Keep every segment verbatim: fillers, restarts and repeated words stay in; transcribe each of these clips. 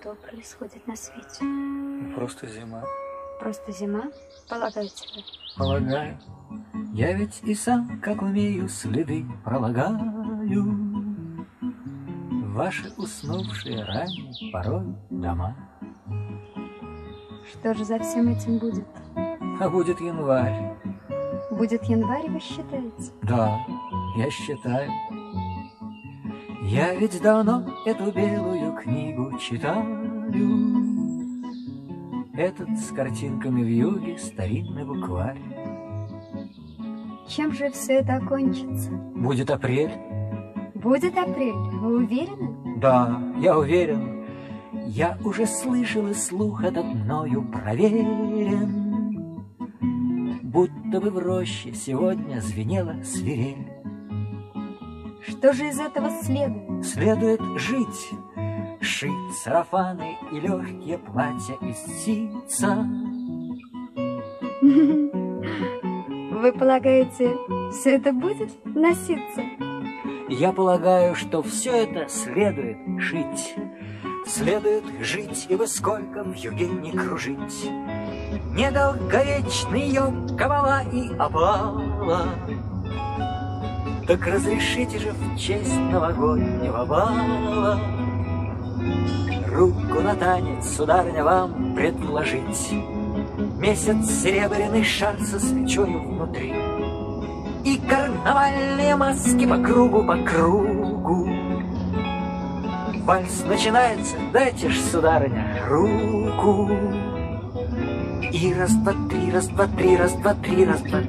что происходит на свете? Просто зима. Просто зима? Полагаю тебе. Полагаю. Я ведь и сам, как умею, следы пролагаю. Ваши уснувшие ранние порой дома. Что же за всем этим будет? А будет январь. Будет январь, вы считаете? Да, я считаю. Я ведь давно эту белую книгу читаю. Этот с картинками в юге старинный букварь. Чем же все это окончится? Будет апрель. Будет апрель, вы уверены? Да, я уверен. Я уже слышал, и слух этот мною проверен. Будто бы в роще сегодня звенела свирель. Что же из этого следует? Следует жить, шить сарафаны и легкие платья из ситца. Вы полагаете, все это будет носиться? Я полагаю, что все это следует шить. Следует жить, ибо сколько в юге не кружить. Недолговечный ее кабала и опала. Так разрешите же в честь новогоднего бала руку на танец, сударыня, вам предложить. Месяц серебряный шар со свечою внутри и карнавальные маски по кругу, по кругу. Вальс начинается, дайте ж, сударыня, руку. И раз, два, три, раз, два, три, раз, два, три, раз, два.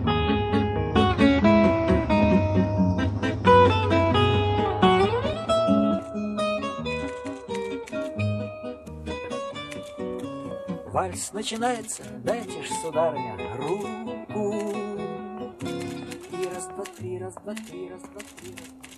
Вальс начинается, дайте ж, сударыня, руку. И раз, два, три, раз, два, три, раз, два, три, раз.